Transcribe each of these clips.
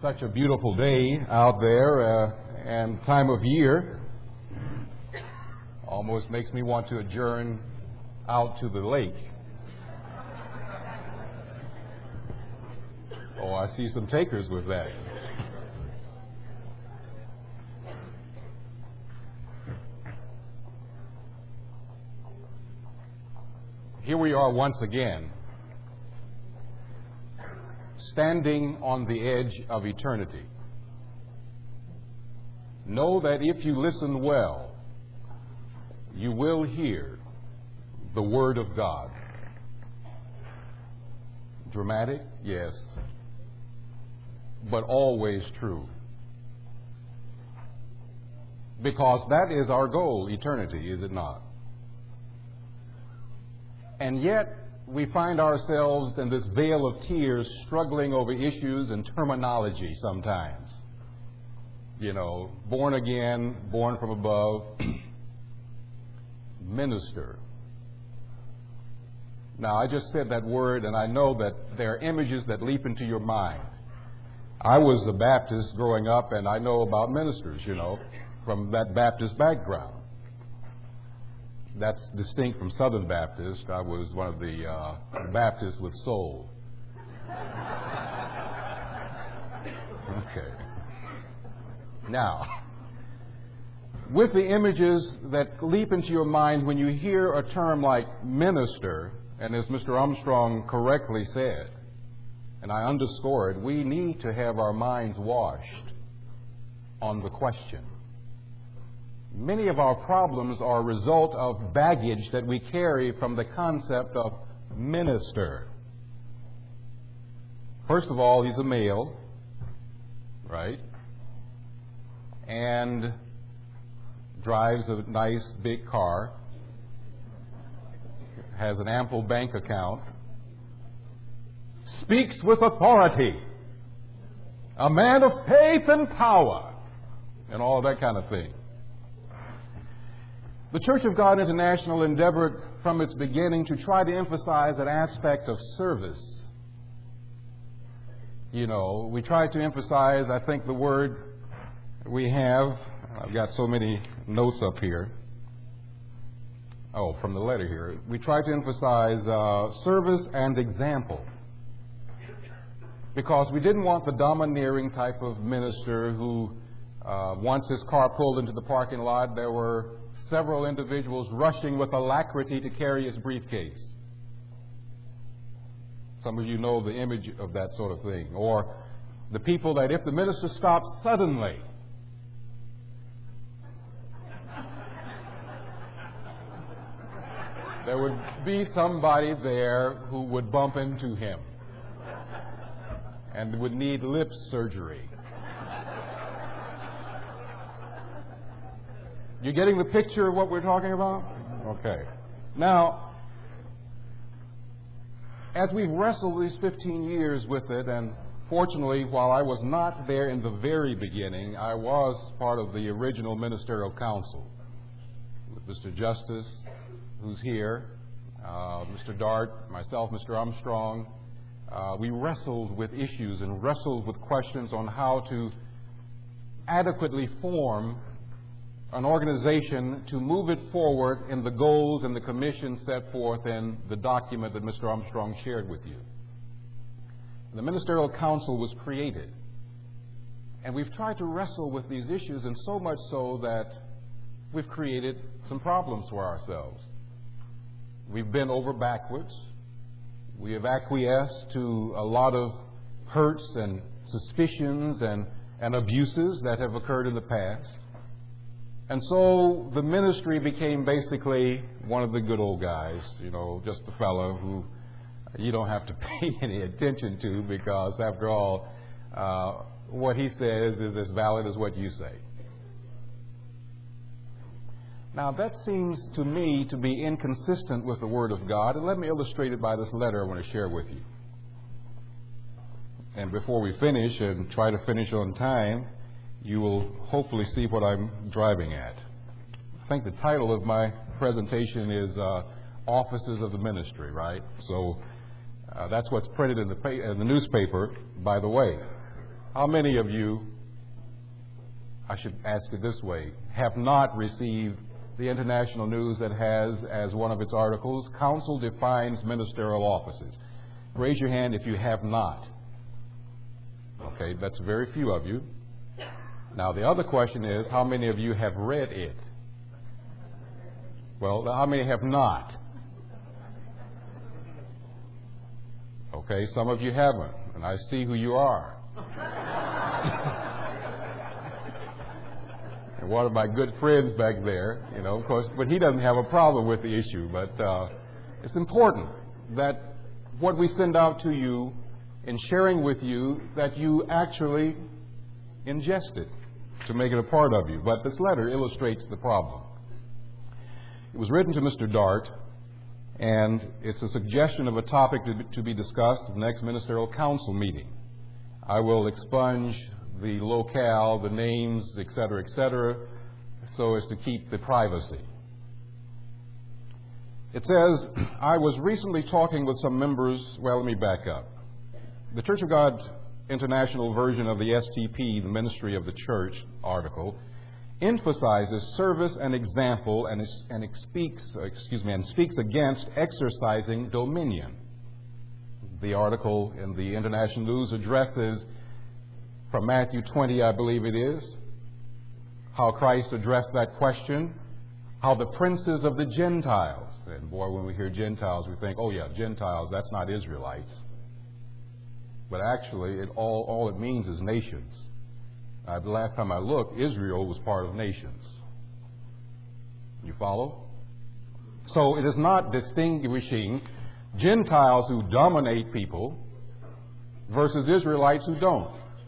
Such a beautiful day out there and time of year. Almost makes me want to adjourn out to the lake. Oh, I see some takers with that. Here we are once again, standing on the edge of eternity. Know that if you listen well, you will hear the Word of God. Dramatic? Yes. But always true. Because that is our goal, eternity, is it not? And yet, we find ourselves in this vale of tears struggling over issues and terminology sometimes. You know, born again, born from above, minister. Now, I just said that word, and I know that there are images that leap into your mind. I was a Baptist growing up, and I know about ministers, you know, from that Baptist background. That's distinct from Southern Baptist. I was one of the Baptists with soul. Okay. Now, with the images that leap into your mind when you hear a term like minister, and as Mr. Armstrong correctly said, and I underscore it, we need to have our minds washed on the question. Many of our problems are a result of baggage that we carry from the concept of minister. First of all, he's a male, right? And drives a nice big car, has an ample bank account, speaks with authority, a man of faith and power, and all that kind of thing. The Church of God International endeavored from its beginning to try to emphasize an aspect of service. You know, we tried to emphasize, I think the word we have, I've got so many notes up here. Oh, from the letter here. We tried to emphasize service and example. Because we didn't want the domineering type of minister who, once his car pulled into the parking lot, there were several individuals rushing with alacrity to carry his briefcase. Some of you know the image of that sort of thing. Or the people that if the minister stops suddenly, there would be somebody there who would bump into him and would need lip surgery. You getting the picture of what we're talking about? Okay. Now, as we've wrestled these 15 years with it, and fortunately, while I was not there in the very beginning, I was part of the original ministerial council with Mr. Justice, who's here, Mr. Dart, myself, Mr. Armstrong. We wrestled with issues and wrestled with questions on how to adequately form an organization to move it forward in the goals and the commission set forth in the document that Mr. Armstrong shared with you. The Ministerial Council was created, and we've tried to wrestle with these issues, and so much so that we've created some problems for ourselves. We've been over backwards. We have acquiesced to a lot of hurts and suspicions and abuses that have occurred in the past. And so the ministry became basically one of the good old guys, you know, just the fellow who you don't have to pay any attention to because, after all, what he says is as valid as what you say. Now, that seems to me to be inconsistent with the Word of God, and let me illustrate it by this letter I want to share with you. And before we finish, and try to finish on time, you will hopefully see what I'm driving at. I think the title of my presentation is Offices of the Ministry, right? So that's what's printed in the newspaper, by the way. How many of you, I should ask it this way, have not received the international news that has as one of its articles, Council defines ministerial offices? Raise your hand if you have not. Okay, that's very few of you. Now, the other question is, how many of you have read it? Well, how many have not? Okay, some of you haven't, and I see who you are. And one of my good friends back there, of course, but he doesn't have a problem with the issue. But it's important that what we send out to you in sharing with you, that you actually ingest it to make it a part of you. But this letter illustrates the problem. It was written to Mr. Dart, and it's a suggestion of a topic to be discussed at the next ministerial council meeting. I will expunge the locale, the names, et cetera, so as to keep the privacy. It says, I was recently talking with some members. Well, let me back up. The Church of God International version of the STP, the Ministry of the Church article, emphasizes service and example and speaks against exercising dominion. The article in the International News addresses from Matthew 20, I believe it is, how Christ addressed that question, how the princes of the Gentiles, and boy, when we hear Gentiles, we think, oh yeah, Gentiles, that's not Israelites. But actually, all it means is nations. The last time I looked, Israel was part of nations. You follow? So it is not distinguishing Gentiles who dominate people versus Israelites who don't.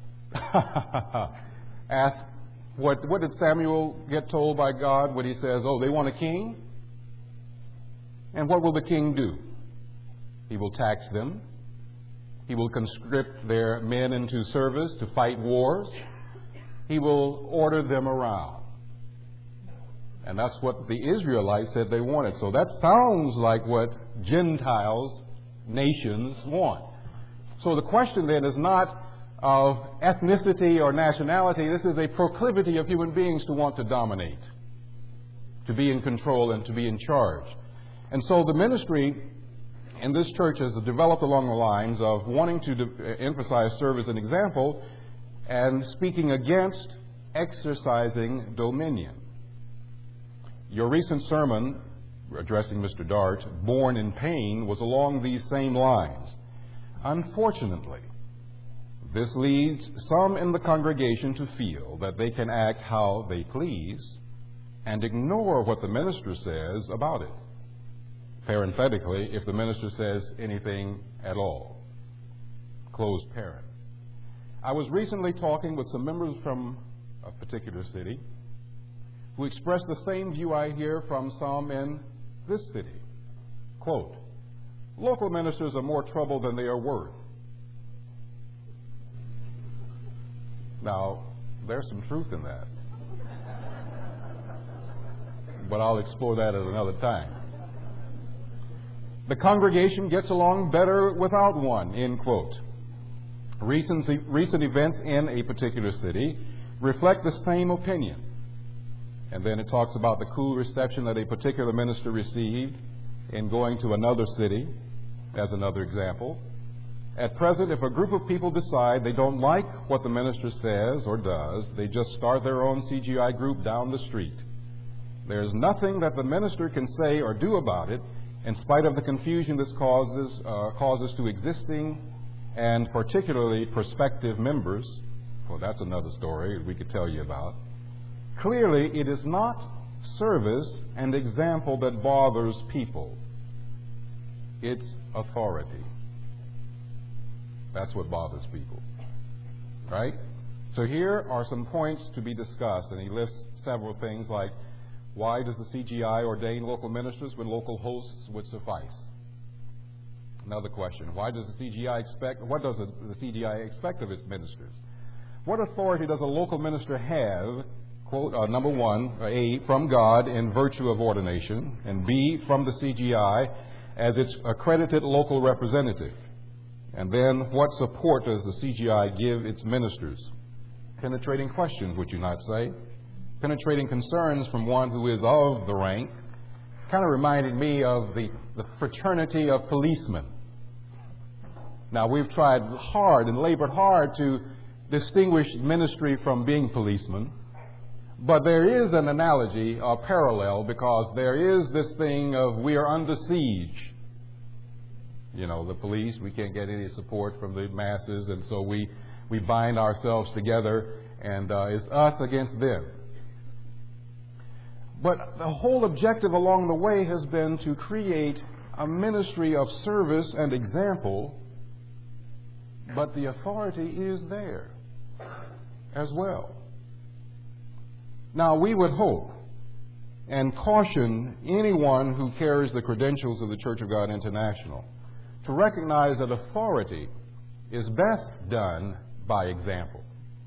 Ask, what did Samuel get told by God when he says, oh, they want a king? And what will the king do? He will tax them. He will conscript their men into service to fight wars. He will order them around. And that's what the Israelites said they wanted. So that sounds like what Gentiles, nations, want. So the question then is not of ethnicity or nationality. This is a proclivity of human beings to want to dominate, to be in control and to be in charge. And so the ministry in this church has developed along the lines of wanting to emphasize service and example and speaking against exercising dominion. Your recent sermon addressing Mr. Dart, Born in Pain, was along these same lines. Unfortunately, this leads some in the congregation to feel that they can act how they please and ignore what the minister says about it. Parenthetically, if the minister says anything at all. Closed parent. I was recently talking with some members from a particular city who expressed the same view I hear from some in this city. Quote, local ministers are more trouble than they are worth. Now, there's some truth in that. But I'll explore that at another time. The congregation gets along better without one, end quote. Recent events in a particular city reflect the same opinion. And then it talks about the cool reception that a particular minister received in going to another city, as another example. At present, if a group of people decide they don't like what the minister says or does, they just start their own CGI group down the street. There's nothing that the minister can say or do about it, in spite of the confusion this causes to existing and particularly prospective members. Well, that's another story we could tell you about. Clearly, it is not service and example that bothers people. It's authority. That's what bothers people. Right? So here are some points to be discussed, and he lists several things like, why does the CGI ordain local ministers when local hosts would suffice? Another question, what does the CGI expect of its ministers? What authority does a local minister have, quote, number one, A, from God in virtue of ordination, and B, from the CGI as its accredited local representative? And then, what support does the CGI give its ministers? Penetrating questions, would you not say? Penetrating concerns from one who is of the rank. Kind of reminded me of the fraternity of policemen. Now, we've tried hard and labored hard to distinguish ministry from being policemen, but there is an analogy or parallel, because there is this thing of we are under siege. You know, the police, we can't get any support from the masses, and so we bind ourselves together, and it's us against them. But the whole objective along the way has been to create a ministry of service and example, but the authority is there as well. Now, we would hope and caution anyone who carries the credentials of the Church of God International to recognize that authority is best done by example,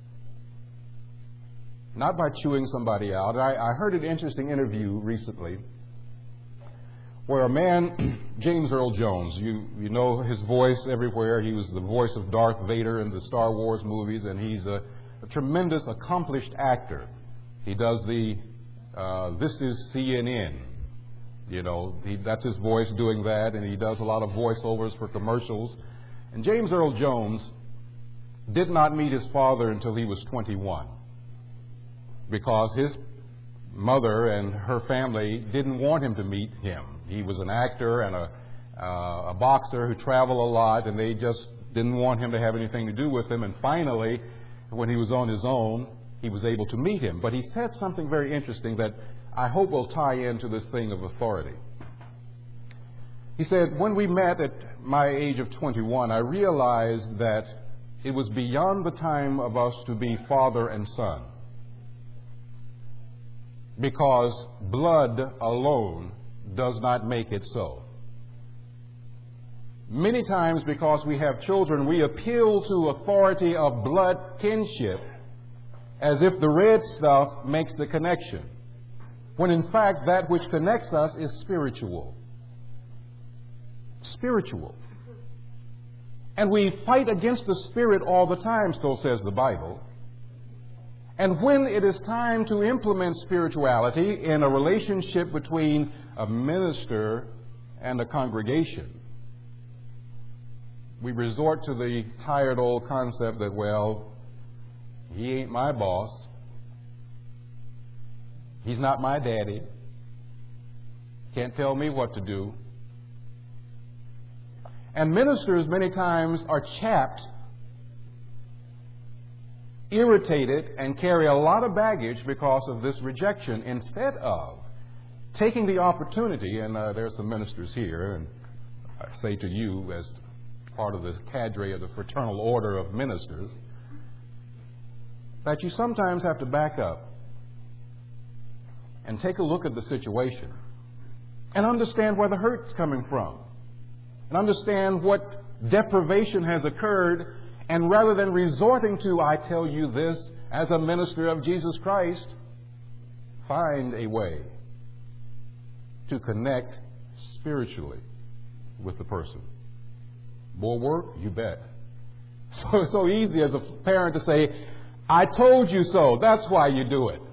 not by chewing somebody out. I heard an interesting interview recently where a man, James Earl Jones, you know his voice everywhere. He was the voice of Darth Vader in the Star Wars movies, and he's a tremendous, accomplished actor. He does the This Is CNN. You know, that's his voice doing that, and he does a lot of voiceovers for commercials. And James Earl Jones did not meet his father until he was 21, because his mother and her family didn't want him to meet him. He was an actor and a boxer who traveled a lot, and they just didn't want him to have anything to do with him. And finally, when he was on his own, he was able to meet him. But he said something very interesting that I hope will tie into this thing of authority. He said, when we met at my age of 21, I realized that it was beyond the time of us to be father and son, because blood alone does not make it so. Many times, because we have children, we appeal to authority of blood kinship as if the red stuff makes the connection, when in fact that which connects us is spiritual. Spiritual. And we fight against the Spirit all the time, so says the Bible. And when it is time to implement spirituality in a relationship between a minister and a congregation, we resort to the tired old concept that, well, he ain't my boss. He's not my daddy. Can't tell me what to do. And ministers many times are chapped, irritated, and carry a lot of baggage because of this rejection, instead of taking the opportunity, and there's some ministers here, and I say to you as part of the cadre of the fraternal order of ministers, that you sometimes have to back up and take a look at the situation and understand where the hurt's coming from, and understand what deprivation has occurred, and rather than resorting to, I tell you this, as a minister of Jesus Christ, find a way to connect spiritually with the person. More work? You bet. So it's so easy as a parent to say, I told you so, that's why you do it.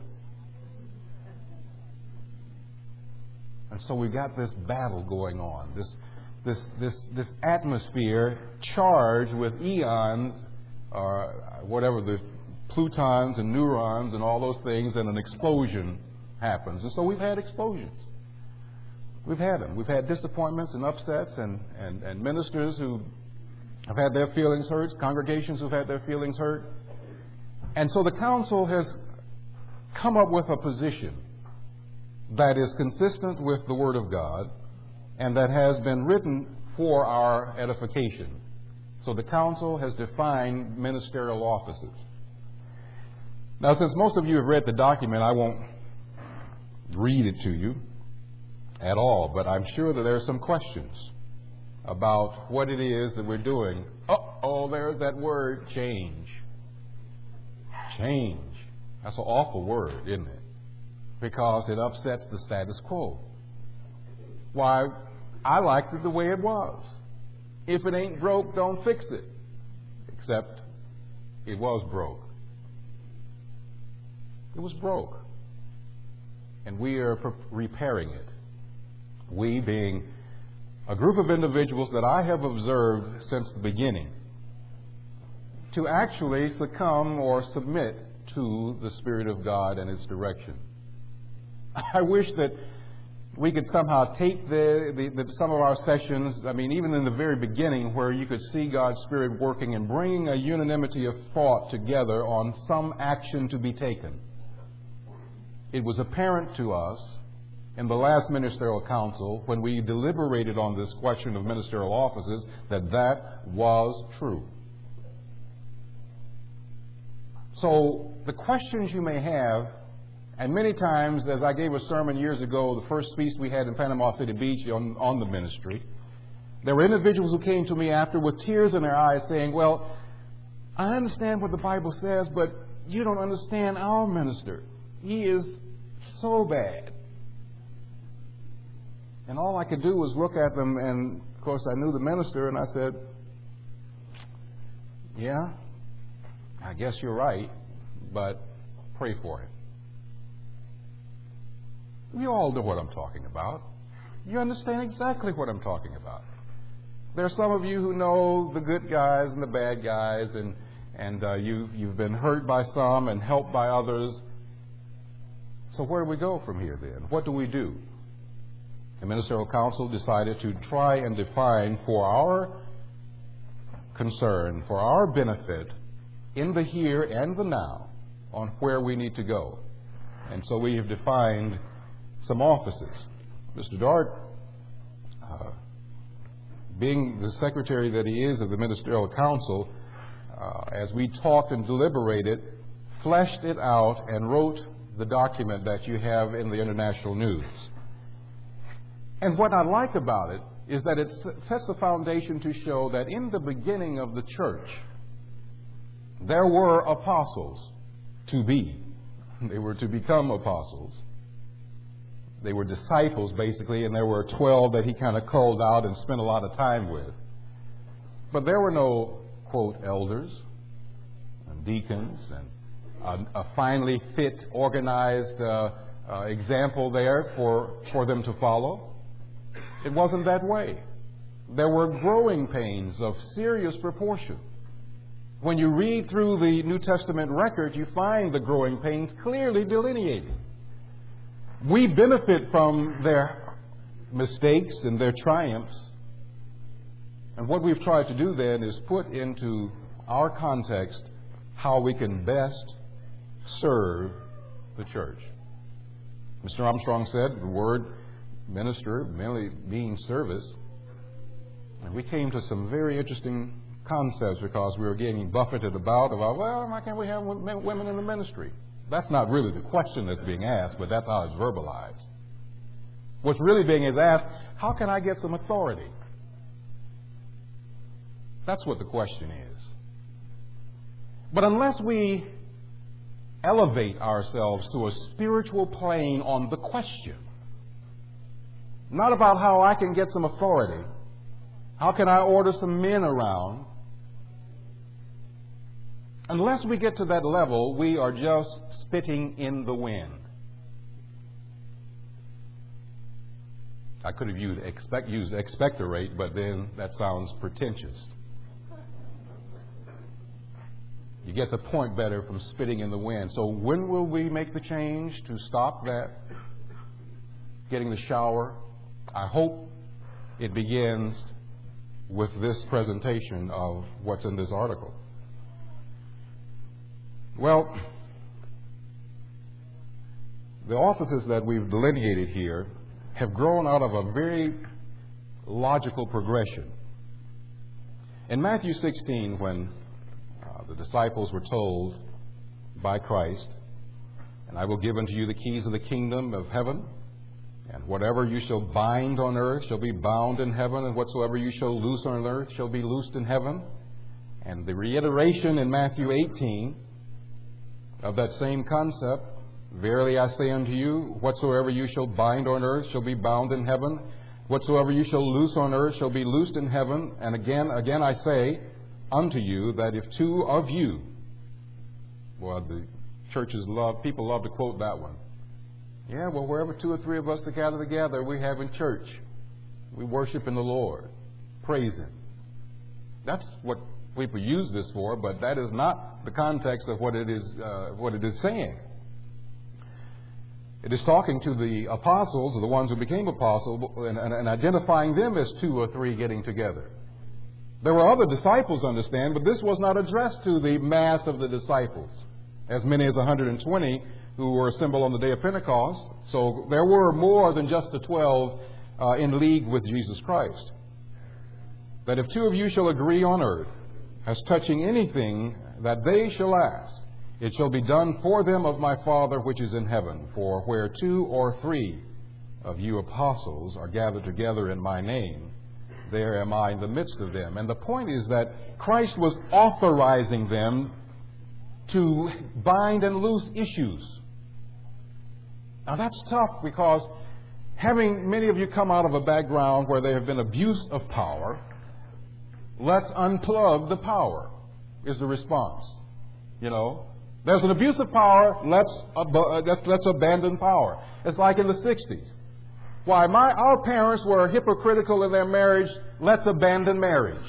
And so we've got this battle going on, this atmosphere charged with eons, or whatever, the plutons and neurons and all those things, and an explosion happens. And so we've had explosions. We've had them. We've had disappointments and upsets, and ministers who have had their feelings hurt, congregations who've had their feelings hurt. And so the council has come up with a position that is consistent with the Word of God and that has been written for our edification. So the council has defined ministerial offices. Now, since most of you have read the document, I won't read it to you at all, but I'm sure that there are some questions about what it is that we're doing. Oh, there's that word, change. Change. That's an awful word, isn't it? Because it upsets the status quo. Why, I liked it the way it was. If it ain't broke, don't fix it. Except it was broke. It was broke. And we are repairing it. We being a group of individuals that I have observed since the beginning to actually succumb or submit to the Spirit of God and its direction. I wish that we could somehow take some of our sessions, even in the very beginning, where you could see God's Spirit working and bringing a unanimity of thought together on some action to be taken. It was apparent to us in the last ministerial council, when we deliberated on this question of ministerial offices, that that was true. So the questions you may have, and many times, as I gave a sermon years ago, the first feast we had in Panama City Beach on the ministry, there were individuals who came to me after with tears in their eyes saying, well, I understand what the Bible says, but you don't understand our minister. He is so bad. And all I could do was look at them, and of course I knew the minister, and I said, yeah, I guess you're right, but pray for him. You all know what I'm talking about. You understand exactly what I'm talking about. There are some of you who know the good guys and the bad guys, and you've been hurt by some and helped by others. So where do we go from here then? What do we do? The Ministerial Council decided to try and define for our concern, for our benefit, in the here and the now, on where we need to go. And so we have defined some offices. Mr. Dart, being the secretary that he is of the Ministerial Council, as we talked and deliberated, fleshed it out and wrote the document that you have in the International News. And what I like about it is that it sets the foundation to show that in the beginning of the church, there were apostles to be. They were to become apostles. They were disciples, basically, and there were 12 that he kind of culled out and spent a lot of time with. But there were no, quote, elders and deacons and a finely fit, organized example there for them to follow. It wasn't that way. There were growing pains of serious proportion. When you read through the New Testament record, you find the growing pains clearly delineated. We benefit from their mistakes and their triumphs. And what we've tried to do then is put into our context how we can best serve the church. Mr. Armstrong said the word minister merely means service. And we came to some very interesting concepts because we were getting buffeted about, well, why can't we have women in the ministry? That's not really the question that's being asked, but that's how it's verbalized. What's really being asked, how can I get some authority? That's what the question is. But unless we elevate ourselves to a spiritual plane on the question, not about how I can get some authority, how can I order some men around, unless we get to that level, we are just spitting in the wind. I could have used expectorate, but then that sounds pretentious. You get the point better from spitting in the wind. So when will we make the change to stop that? Getting the shower? I hope it begins with this presentation of what's in this article. Well, the offices that we've delineated here have grown out of a very logical progression. In Matthew 16, when the disciples were told by Christ, and I will give unto you the keys of the kingdom of heaven, and whatever you shall bind on earth shall be bound in heaven, and whatsoever you shall loose on earth shall be loosed in heaven. And the reiteration in Matthew 18 of that same concept, verily I say unto you, whatsoever you shall bind on earth shall be bound in heaven, Whatsoever you shall loose on earth shall be loosed in heaven. And again I say unto you that if two of you, well, the people love to quote that one. Yeah, well, wherever two or three of us to gather together, we have in church. We worship in the Lord. Praise Him. That's what people use this for, but that is not the context of what it is saying. It is talking to the apostles, or the ones who became apostles, and identifying them as two or three getting together. There were other disciples, understand, but this was not addressed to the mass of the disciples, as many as 120 who were assembled on the day of Pentecost. So there were more than just the 12 in league with Jesus Christ. That if two of you shall agree on earth as touching anything that they shall ask, it shall be done for them of my Father which is in heaven. For where two or three of you apostles are gathered together in my name, there am I in the midst of them. And the point is that Christ was authorizing them to bind and loose issues. Now that's tough, because having many of you come out of a background where there have been abuse of power, let's unplug the power is the response. You know, there's an abuse of power, let's abandon power. It's like in the 60s. Why, our parents were hypocritical in their marriage, let's abandon marriage.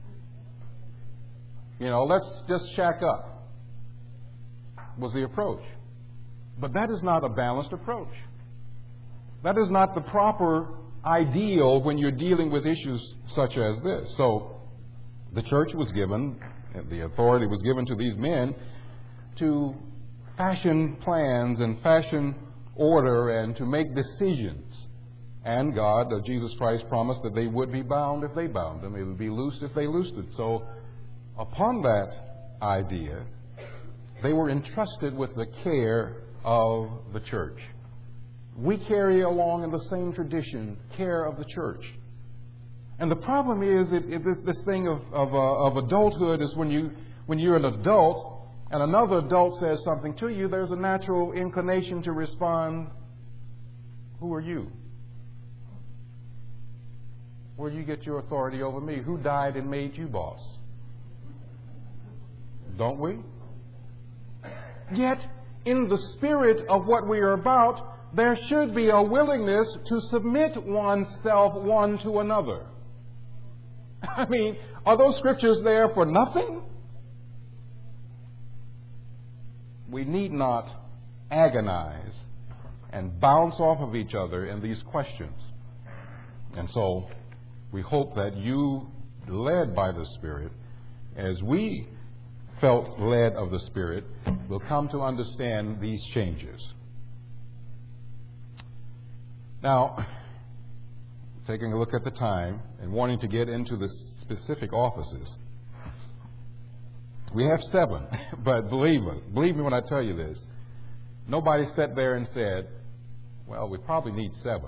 You know, let's just shack up, was the approach. But that is not a balanced approach. That is not the proper ideal when you're dealing with issues such as this. So the church was given, the authority was given to these men to fashion plans and fashion order and to make decisions. And God, Jesus Christ, promised that they would be bound if they bound them. They would be loosed if they loosed it. So upon that idea, they were entrusted with the care of the church. We carry along in the same tradition, care of the church. And the problem is this thing of adulthood is when you're an adult and another adult says something to you, there's a natural inclination to respond, who are you? Where do you get your authority over me? Who died and made you boss? Don't we? Yet, in the spirit of what we are about, there should be a willingness to submit oneself one to another. I mean, are those scriptures there for nothing? We need not agonize and bounce off of each other in these questions. And so, we hope that you, led by the Spirit, as we felt led of the Spirit, will come to understand these changes. Now, taking a look at the time and wanting to get into the specific offices, we have 7, but believe me when I tell you this, nobody sat there and said, well, we probably need 7.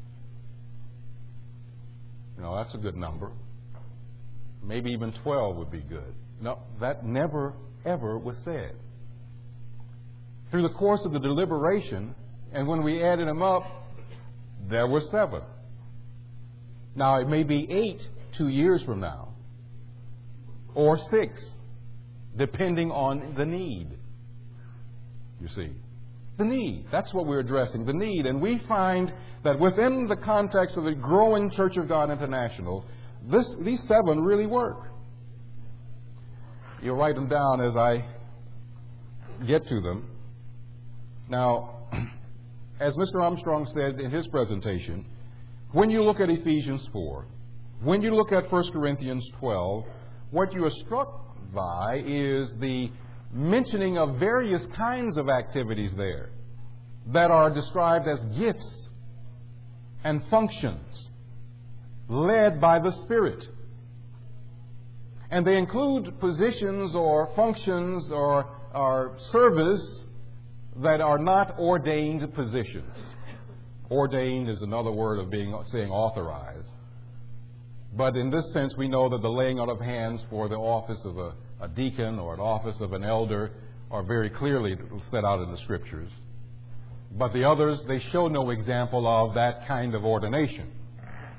You know, that's a good number. Maybe even 12 would be good. No, that never, ever was said. Through the course of the deliberation, and when we added them up, there were 7. Now, it may be 8 2 years from now, or 6, depending on the need. You see, the need. That's what we're addressing, the need. And we find that within the context of the growing Church of God International, these 7 really work. You'll write them down as I get to them. Now, as Mr. Armstrong said in his presentation, when you look at Ephesians 4, when you look at 1 Corinthians 12, what you are struck by is the mentioning of various kinds of activities there that are described as gifts and functions led by the Spirit. And they include positions or functions or service that are not ordained positions. Ordained is another word of saying authorized. But in this sense, we know that the laying out of hands for the office of a deacon or an office of an elder are very clearly set out in the Scriptures. But the others, they show no example of that kind of ordination.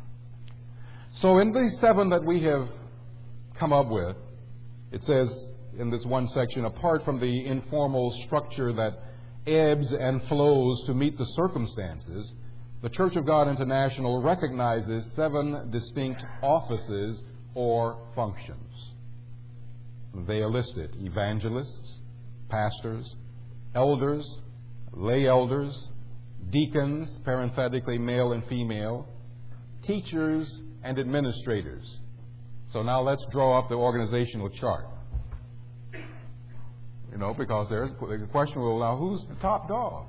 So in these 7 that we have come up with, it says in this one section, apart from the informal structure that ebbs and flows to meet the circumstances, the Church of God International recognizes 7 distinct offices or functions. They are listed: evangelists, pastors, elders, lay elders, deacons, parenthetically male and female, teachers, and administrators. So now let's draw up the organizational chart. Because there's the question, well, now who's the top dog?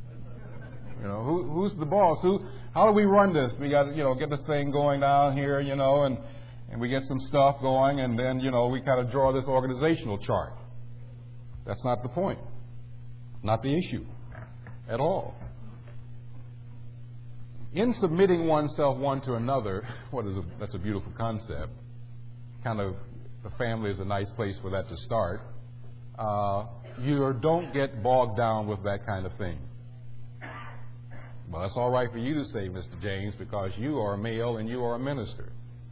Who's the boss? How do we run this? We got to, get this thing going down here, and we get some stuff going, and then, we kind of draw this organizational chart. That's not the point. Not the issue at all. In submitting oneself one to another, that's a beautiful concept. Kind of, the family is a nice place for that to start. You don't get bogged down with that kind of thing. Well, that's all right for you to say, Mr. James, because you are a male and you are a minister.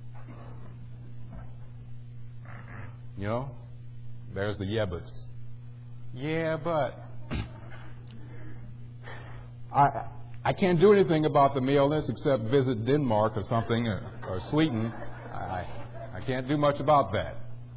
There's the yebbets. Yeah, but I can't do anything about the maleness except visit Denmark or something, or Sweden. I can't do much about that.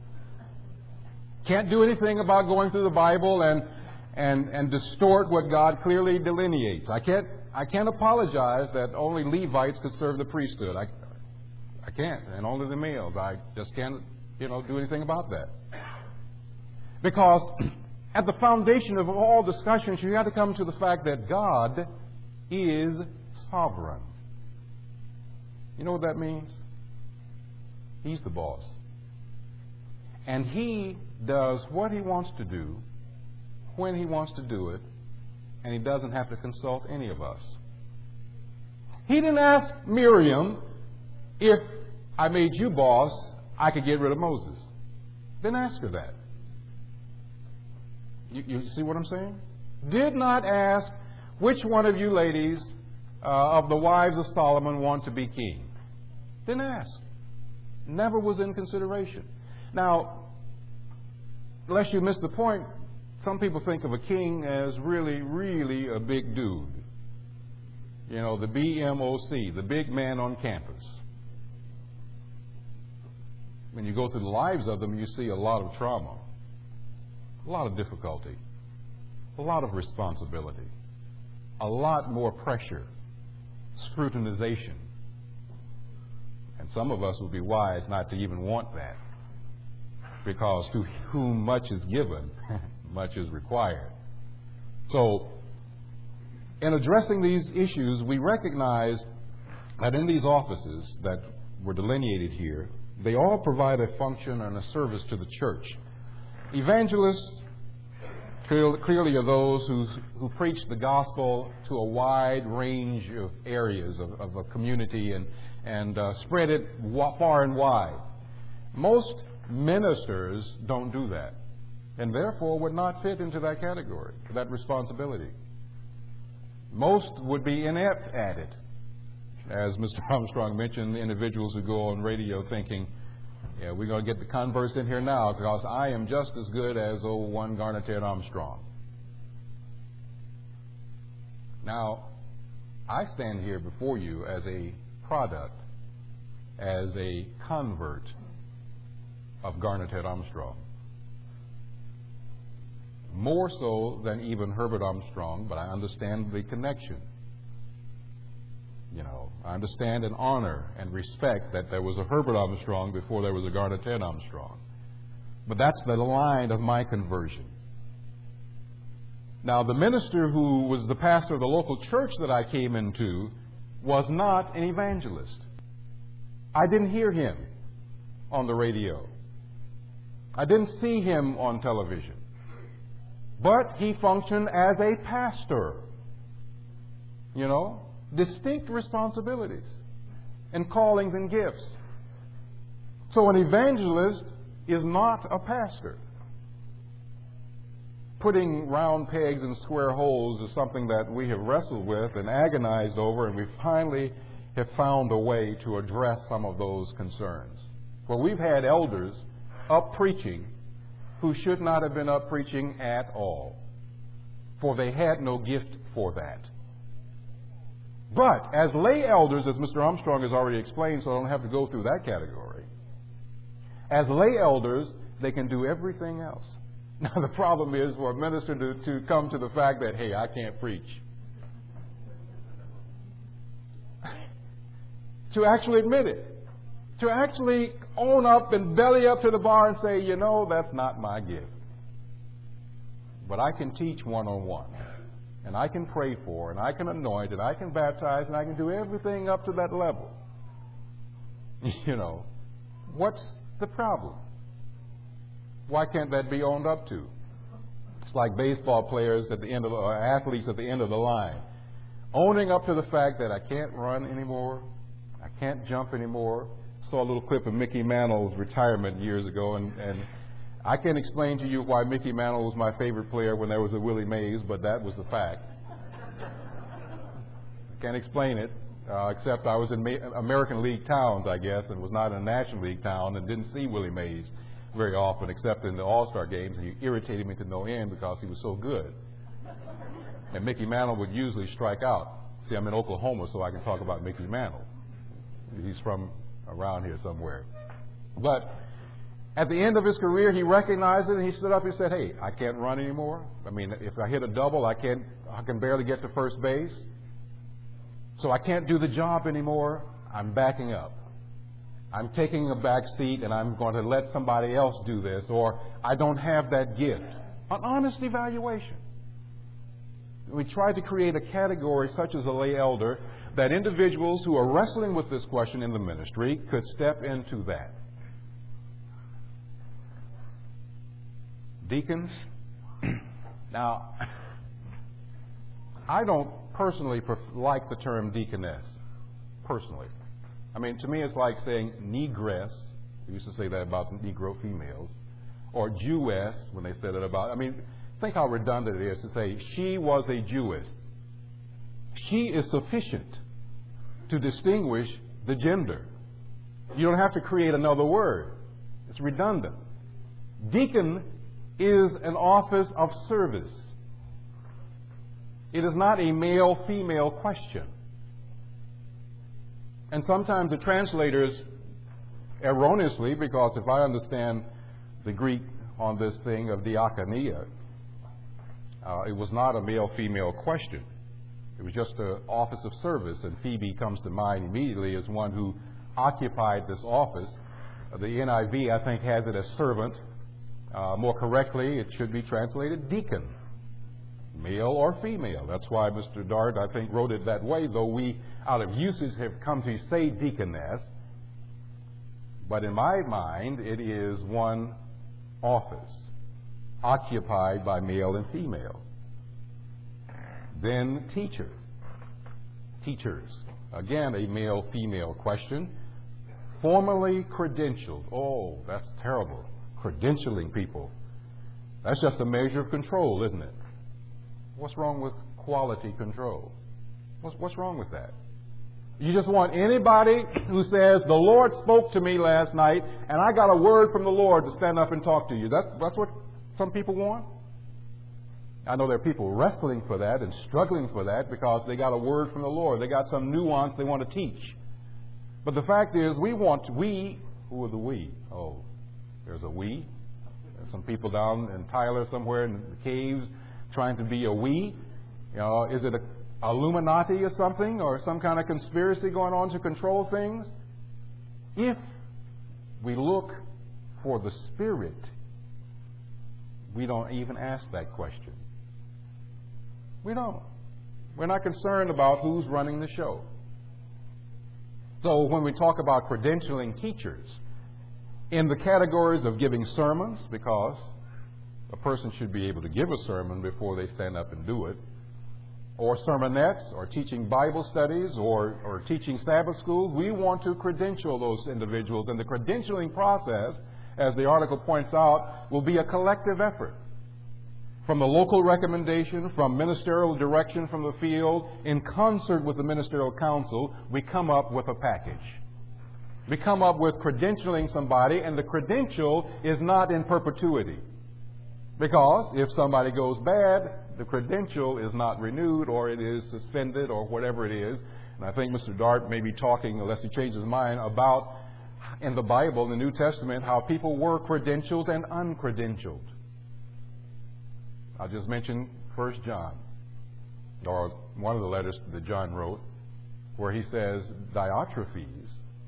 Can't do anything about going through the Bible and distort what God clearly delineates. I can't apologize that only Levites could serve the priesthood. I can't, and only the males. I just can't, do anything about that. Because at the foundation of all discussions, you have to come to the fact that God is sovereign. You know what that means? He's the boss. And He does what He wants to do, when He wants to do it, and He doesn't have to consult any of us. He didn't ask Miriam, if I made you boss, I could get rid of Moses. Didn't ask her that. You see what I'm saying? Did not ask, which one of you ladies of the wives of Solomon want to be king? Didn't ask. Never was in consideration. Now, lest you miss the point, some people think of a king as really, really a big dude. The BMOC, the big man on campus. When you go through the lives of them, you see a lot of trauma, a lot of difficulty, a lot of responsibility, a lot more pressure, scrutinization. And some of us would be wise not to even want that. Because to whom much is given, much is required. So, in addressing these issues, we recognize that in these offices that were delineated here, they all provide a function and a service to the church. Evangelists clearly are those who preach the gospel to a wide range of areas of a community and spread it far and wide. Most ministers don't do that, and therefore would not fit into that category, that responsibility. Most would be inept at it. As Mr. Armstrong mentioned, individuals who go on radio thinking, yeah, we're going to get the converse in here now because I am just as good as old one Garner Ted Armstrong. Now, I stand here before you as a product, as a convert of Garner Ted Armstrong. More so than even Herbert Armstrong, but I understand the connection. I understand and honor and respect that there was a Herbert Armstrong before there was a Garner Ted Armstrong. But that's the line of my conversion. Now, the minister who was the pastor of the local church that I came into was not an evangelist. I didn't hear him on the radio. I didn't see him on television. But he functioned as a pastor. Distinct responsibilities and callings and gifts. So an evangelist is not a pastor. Putting round pegs in square holes is something that we have wrestled with and agonized over, and we finally have found a way to address some of those concerns. Well, we've had elders up preaching who should not have been up preaching at all, for they had no gift for that. But as lay elders, as Mr. Armstrong has already explained, so I don't have to go through that category, as lay elders, they can do everything else. Now, the problem is for a minister to come to the fact that, hey, I can't preach. To actually admit it. To actually own up and belly up to the bar and say, you know, that's not my gift. But I can teach one-on-one. And I can pray for, and I can anoint, and I can baptize, and I can do everything up to that level. You know, what's the problem? Why can't that be owned up to? It's like baseball players at the end of or athletes at the end of the line, owning up to the fact that I can't run anymore, I can't jump anymore. Saw a little clip of Mickey Mantle's retirement years ago, and I can't explain to you why Mickey Mantle was my favorite player when there was a Willie Mays, but that was the fact. Can't explain it, except I was in American League towns, I guess, and was not in a National League town, and didn't see Willie Mays very often, except in the All-Star games, and he irritated me to no end because he was so good. And Mickey Mantle would usually strike out. See, I'm in Oklahoma, so I can talk about Mickey Mantle. He's from around here somewhere. But at the end of his career, he recognized it, and he stood up and said, hey, I can't run anymore. I mean, if I hit a double, I can barely get to first base. So I can't do the job anymore. I'm backing up. I'm taking a back seat, and I'm going to let somebody else do this, or I don't have that gift. An honest evaluation. We tried to create a category such as a lay elder that individuals who are wrestling with this question in the ministry could step into that. Deacons, now, I don't personally like the term deaconess, personally. I mean, to me it's like saying negress. We used to say that about Negro females. Or Jewess, when they said it about, I mean, think how redundant it is to say she was a Jewess. She is sufficient to distinguish the gender. You don't have to create another word. It's redundant. Deacon is an office of service. It is not a male-female question. And sometimes the translators erroneously, because if I understand the Greek on this thing of diakonia, it was not a male-female question. It was just an office of service, and Phoebe comes to mind immediately as one who occupied this office. The NIV, I think, has it as servant. More correctly, it should be translated deacon, male or female. That's why Mr. Dart, I think, wrote it that way, though we, out of usage, have come to say deaconess. But in my mind, it is one office occupied by male and female. Then teacher. Teachers. Again, a male-female question. Formally credentialed. Oh, that's terrible. Credentialing people. That's just a measure of control, isn't it? What's wrong with quality control? What's wrong with that? You just want anybody who says, the Lord spoke to me last night, and I got a word from the Lord to stand up and talk to you. That's what some people want? I know there are people wrestling for that and struggling for that because they got a word from the Lord. They got some nuance they want to teach. But the fact is, who are the we? Oh, there's a we. There's some people down in Tyler somewhere in the caves trying to be a we. You know, is it a Illuminati or something, or some kind of conspiracy going on to control things? If we look for the Spirit, we don't even ask that question. We don't. We're not concerned about who's running the show. So when we talk about credentialing teachers, in the categories of giving sermons, because a person should be able to give a sermon before they stand up and do it, or sermonettes, or teaching Bible studies, or teaching Sabbath schools, we want to credential those individuals. And the credentialing process, as the article points out, will be a collective effort. from the local recommendation, from ministerial direction from the field, in concert with the ministerial council, we come up with a package. We come up with credentialing somebody, and the credential is not in perpetuity. Because if somebody goes bad, the credential is not renewed, or it is suspended, or whatever it is. And I think Mr. Dart may be talking, unless he changes his mind, about in the Bible, in the New Testament, how people were credentialed and uncredentialed. I'll just mention 1 John, or one of the letters that John wrote, where he says, Diotrephes,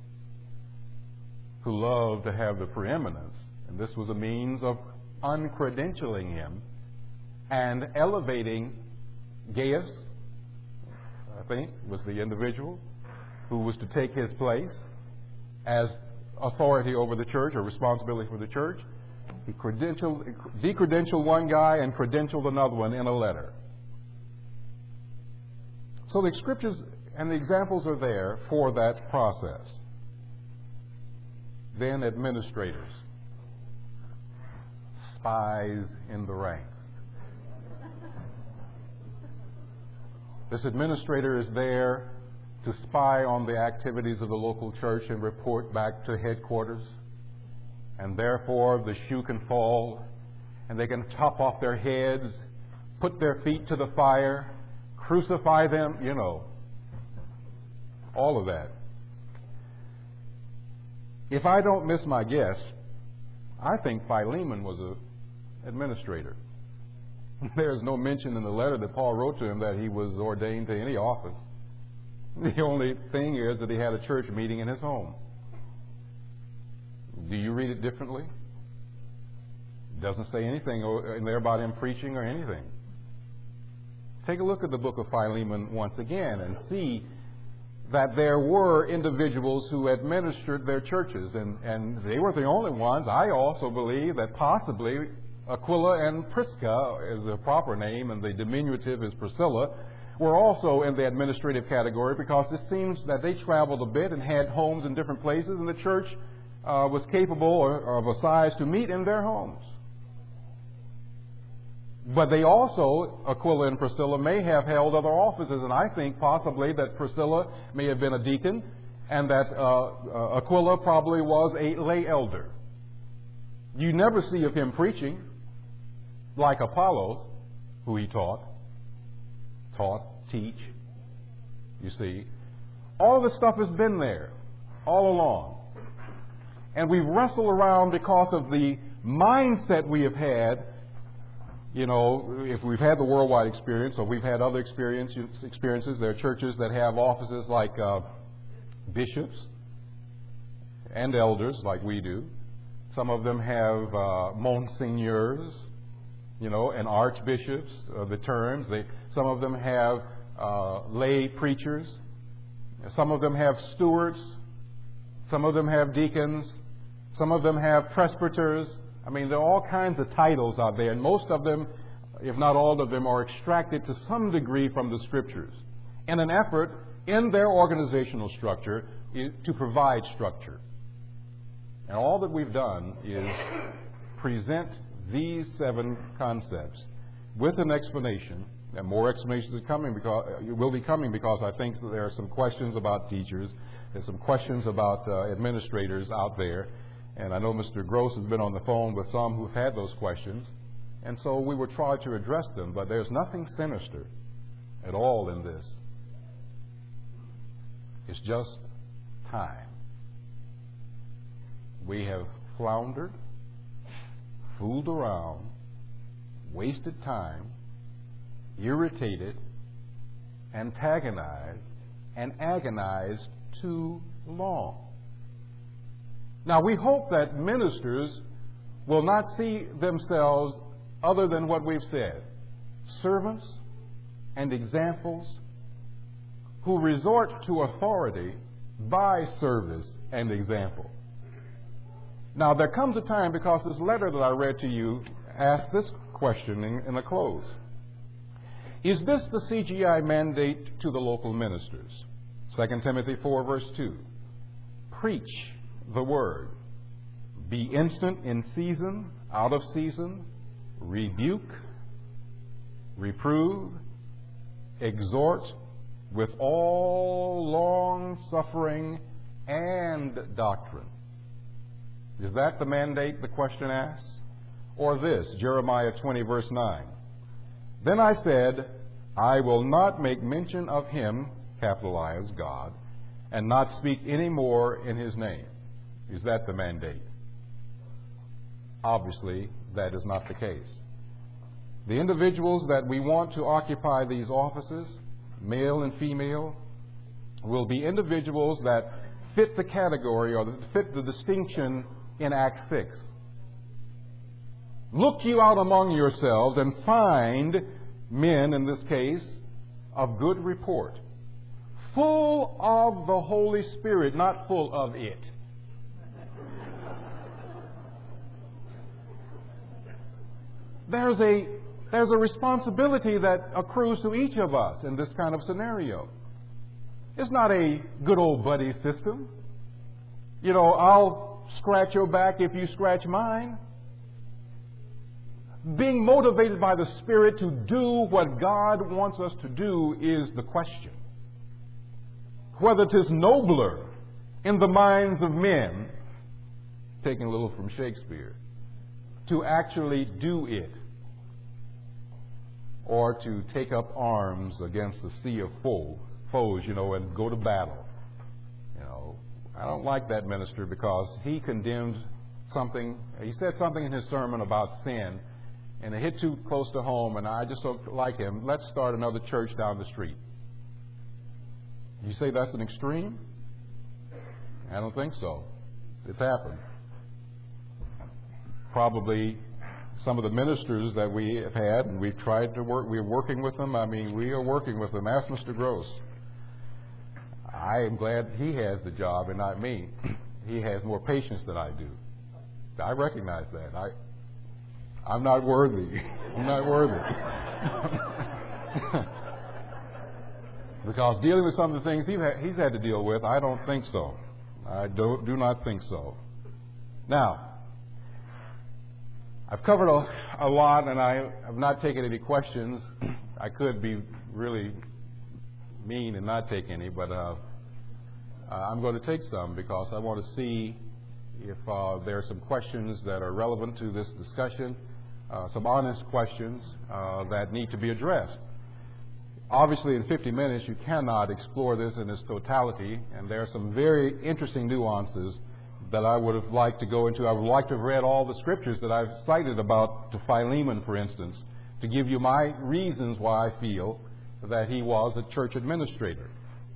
who loved to have the preeminence, and this was a means of uncredentialing him and elevating Gaius, I think, was the individual who was to take his place as authority over the church or responsibility for the church. He decredentialed one guy and credentialed another one in a letter. So the scriptures and the examples are there for that process. Then administrators, spies in the ranks. This administrator is there to spy on the activities of the local church and report back to headquarters. And therefore, the shoe can fall, and they can top off their heads, put their feet to the fire, crucify them, all of that. If I don't miss my guess, I think Philemon was an administrator. There's no mention in the letter that Paul wrote to him that he was ordained to any office. The only thing is that he had a church meeting in his home. Do you read it differently? It doesn't say anything in there about him preaching or anything. Take a look at the book of Philemon once again and see that there were individuals who administered their churches, and they were the only ones. I also believe that possibly Aquila and Prisca is the proper name, and the diminutive is Priscilla, were also in the administrative category, because it seems that they traveled a bit and had homes in different places, and the church was capable of a size to meet in their homes. But they also, Aquila and Priscilla, may have held other offices, and I think possibly that Priscilla may have been a deacon, and that Aquila probably was a lay elder. You never see of him preaching like Apollos, who he taught, teach. You see, all of this stuff has been there all along. And we wrestle around because of the mindset we have had. If we've had the worldwide experience, or we've had other experiences, there are churches that have offices like bishops and elders, like we do. Some of them have monsignors, and archbishops, the terms. Some of them have lay preachers. Some of them have stewards. Some of them have deacons. Some of them have presbyters. I mean, there are all kinds of titles out there, and most of them, if not all of them, are extracted to some degree from the Scriptures in an effort in their organizational structure to provide structure. And all that we've done is present these 7 concepts with an explanation, and more explanations will be coming, because I think that there are some questions about teachers, there's some questions about administrators out there. And I know Mr. Gross has been on the phone with some who've had those questions. And so we will try to address them. But there's nothing sinister at all in this. It's just time. We have floundered, fooled around, wasted time, irritated, antagonized, and agonized too long. Now, we hope that ministers will not see themselves other than what we've said: servants and examples who resort to authority by service and example. Now, there comes a time, because this letter that I read to you asks this question in the close: is this the CGI mandate to the local ministers? 2 Timothy 4, verse 2. Preach the word. Be instant in season, out of season. Rebuke, reprove, exhort with all long suffering and doctrine. Is that the mandate the question asks? Or this, Jeremiah 20, verse 9. Then I said, I will not make mention of him, capital I as God, and not speak any more in his name. Is that the mandate? Obviously, that is not the case. The individuals that we want to occupy these offices, male and female, will be individuals that fit the category or fit the distinction in Acts 6. Look you out among yourselves and find men, in this case, of good report, full of the Holy Spirit, not full of it. There's a responsibility that accrues to each of us in this kind of scenario. It's not a good old buddy system. You know, I'll scratch your back if you scratch mine. Being motivated by the Spirit to do what God wants us to do is the question. Whether it is nobler in the minds of men, taking a little from Shakespeare, to actually do it, or to take up arms against the sea of foes, and go to battle. I don't like that minister because he condemned something. He said something in his sermon about sin, and it hit too close to home, and I just don't like him. Let's start another church down the street. You say that's an extreme? I don't think so. It's happened. Probably some of the ministers that we have had, and we've tried to work, we're working with them. We are working with them. Ask Mr. Gross. I am glad he has the job and not me. He has more patience than I do. I recognize that. I'm not worthy. I'm not worthy. Because dealing with some of the things he's had to deal with, I don't think so. I do not think so. Now, I've covered a lot, and I have not taken any questions. I could be really mean and not take any, but I'm going to take some because I want to see if there are some questions that are relevant to this discussion, some honest questions that need to be addressed. Obviously, in 50 minutes, you cannot explore this in its totality, and there are some very interesting nuances that I would have liked to go into. I would like to have read all the scriptures that I've cited about to Philemon, for instance, to give you my reasons why I feel that he was a church administrator.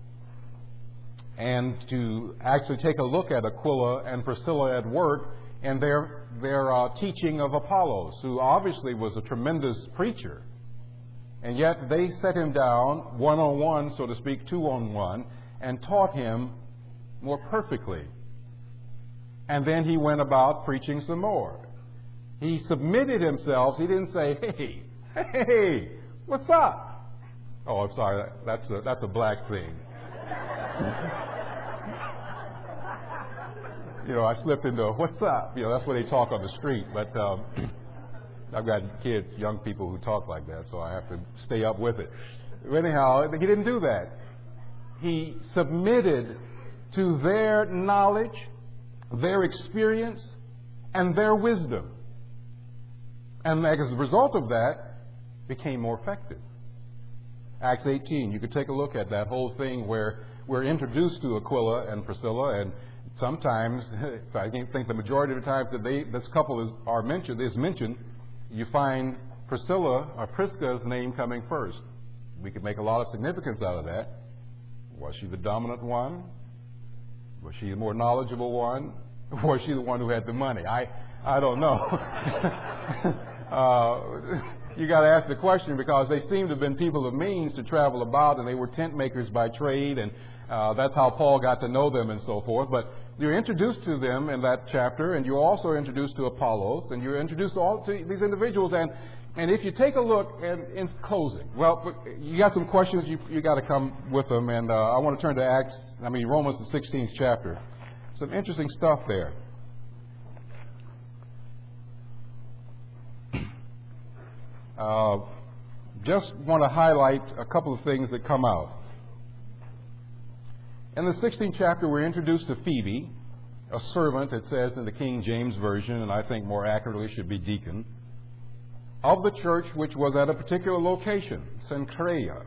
And to actually take a look at Aquila and Priscilla at work and their teaching of Apollos, who obviously was a tremendous preacher. And yet they set him down one-on-one, so to speak, two-on-one, and taught him more perfectly. And then he went about preaching some more. He submitted himself. He didn't say, hey, what's up? Oh, I'm sorry, that's a black thing. I slipped into what's up? That's what they talk on the street. But I've got kids, young people who talk like that, so I have to stay up with it. Anyhow, he didn't do that. He submitted to their knowledge, their experience, and their wisdom. And as a result of that, became more effective. Acts 18, you could take a look at that whole thing where we're introduced to Aquila and Priscilla, and sometimes, I think the majority of the times that this couple is mentioned, you find Priscilla or Prisca's name coming first. We could make a lot of significance out of that. Was she the dominant one? Was she the more knowledgeable one? Or was she the one who had the money? I don't know. You got to ask the question because they seem to have been people of means to travel about, and they were tent makers by trade, and that's how Paul got to know them and so forth. But you're introduced to them in that chapter, and you're also introduced to Apollos, and you're introduced to these individuals. And if you take a look, and in closing, well, you got some questions, you got to come with them, and I want to turn to Romans the 16th chapter. Some interesting stuff there. just want to highlight a couple of things that come out. In the 16th chapter, we're introduced to Phoebe, a servant, it says in the King James Version, and I think more accurately should be deacon, of the church which was at a particular location, Cenchrea.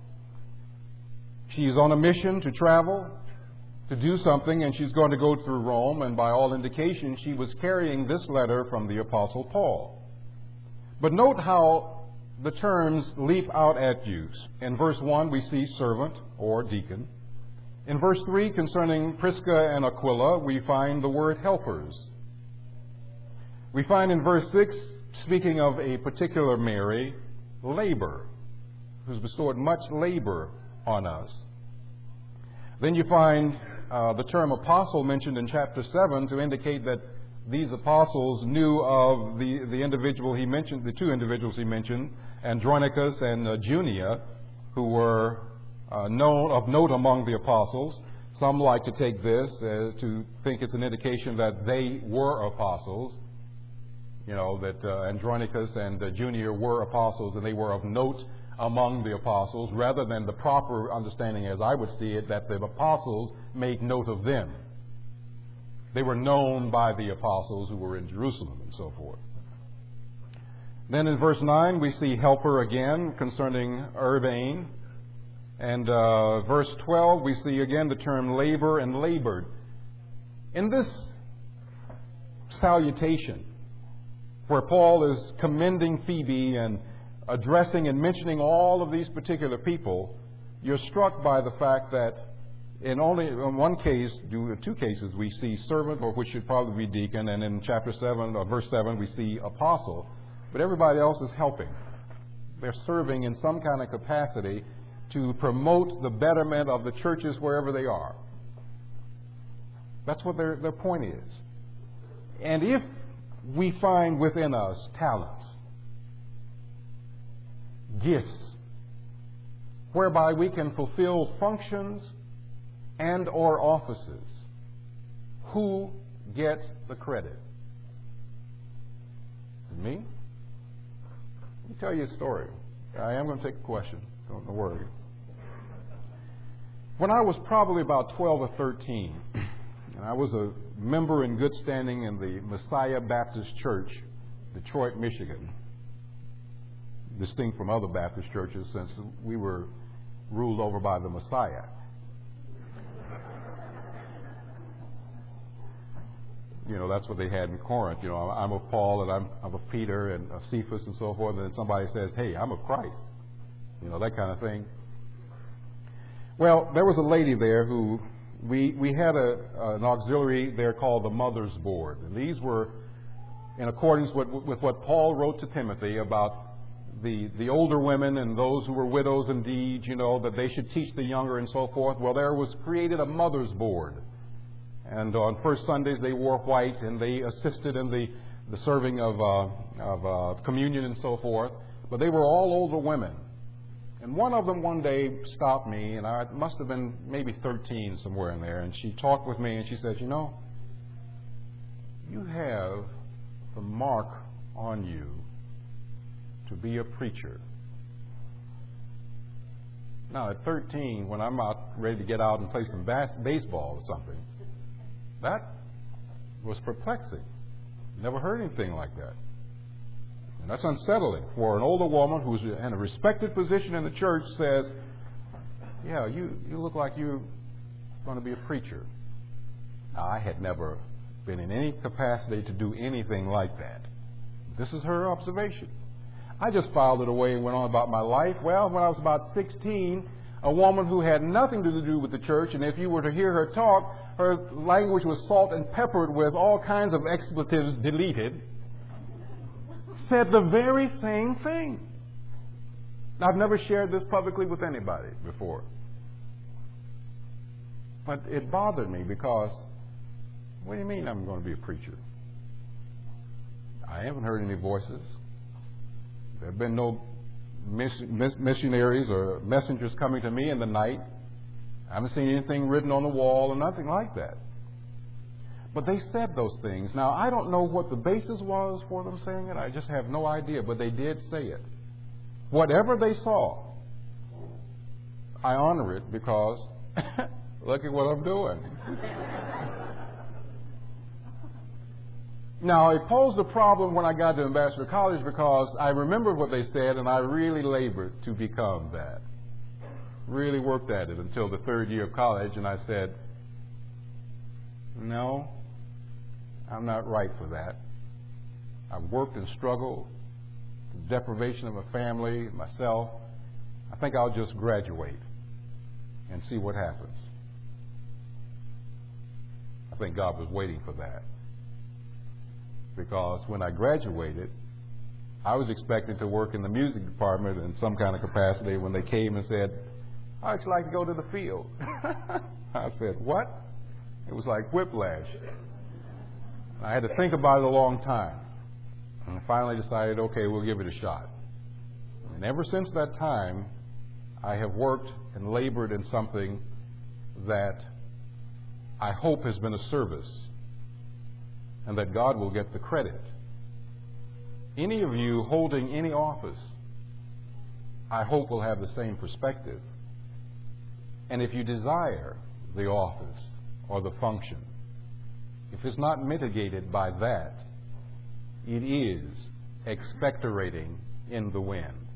She's on a mission to travel, to do something, and she's going to go through Rome, and by all indications, she was carrying this letter from the Apostle Paul. But note how the terms leap out at you. In verse 1, we see servant or deacon. In verse 3, concerning Prisca and Aquila, we find the word helpers. We find in verse 6, speaking of a particular Mary, labor, who's bestowed much labor on us. Then you find the term apostle mentioned in chapter 7 to indicate that these apostles knew of the individual he mentioned, the two individuals he mentioned, Andronicus and Junia, who were of note among the apostles. Some like to take this to think it's an indication that they were apostles. You know, that Andronicus and Junia were apostles and they were of note among the apostles, rather than the proper understanding, as I would see it, that the apostles make note of them. They were known by the apostles who were in Jerusalem and so forth. Then in verse 9, we see helper again concerning Urbane. And verse 12, we see again the term labor and labored. In this salutation, where Paul is commending Phoebe and addressing and mentioning all of these particular people, you're struck by the fact that in one case, two cases, we see servant, or which should probably be deacon, and in chapter 7, or verse 7, we see apostle. But everybody else is helping. They're serving in some kind of capacity to promote the betterment of the churches wherever they are. That's what their point is. And if we find within us talents, gifts, whereby we can fulfill functions and or offices, who gets the credit? Me? Let me tell you a story. I am going to take a question. Don't worry. When I was probably about 12 or 13, and I was a member in good standing in the Messiah Baptist Church, Detroit, Michigan, distinct from other Baptist churches since we were ruled over by the Messiah. You know, that's what they had in Corinth. You know, I'm of Paul and I'm of Peter and of Cephas and so forth. And then somebody says, hey, I'm of Christ. You know, that kind of thing. Well, there was a lady there who we had an auxiliary there called the Mother's Board. And these were in accordance with what Paul wrote to Timothy about the older women and those who were widows indeed, you know, that they should teach the younger and so forth. Well, there was created a Mother's Board. And on first Sundays they wore white and they assisted in the serving of communion and so forth. But they were all older women. And one of them one day stopped me, and I must have been maybe 13 somewhere in there, and she talked with me and she said, you know, you have the mark on you to be a preacher. Now at 13, when I'm out ready to get out and play some baseball or something, that was perplexing. Never heard anything like that. And that's unsettling for an older woman who's in a respected position in the church says, yeah, you look like you're going to be a preacher. Now, I had never been in any capacity to do anything like that. This is her observation. I just filed it away and went on about my life. Well, when I was about 16, a woman who had nothing to do with the church, and if you were to hear her talk, her language was salt and peppered with all kinds of expletives deleted, said the very same thing. I've never shared this publicly with anybody before. But it bothered me because, what do you mean I'm going to be a preacher? I haven't heard any voices. There have been no missionaries or messengers coming to me in the night. I haven't seen anything written on the wall or nothing like that. But they said those things. Now, I don't know what the basis was for them saying it. I just have no idea. But they did say it. whatever they saw, I honor it because look at what I'm doing. Now, it posed a problem when I got to Ambassador College because I remembered what they said and I really labored to become that. Really worked at it until the third year of college, and I said, no, I'm not right for that. I've worked and struggled, the deprivation of my family, myself. I think I'll just graduate and see what happens. I think God was waiting for that. Because when I graduated, I was expecting to work in the music department in some kind of capacity when they came and said, I'd like to go to the field. I said, what? It was like whiplash. I had to think about it a long time. And I finally decided, okay, we'll give it a shot. And ever since that time, I have worked and labored in something that I hope has been a service and that God will get the credit. Any of you holding any office, I hope will have the same perspective. And if you desire the office or the function, if it's not mitigated by that, it is expectorating in the wind.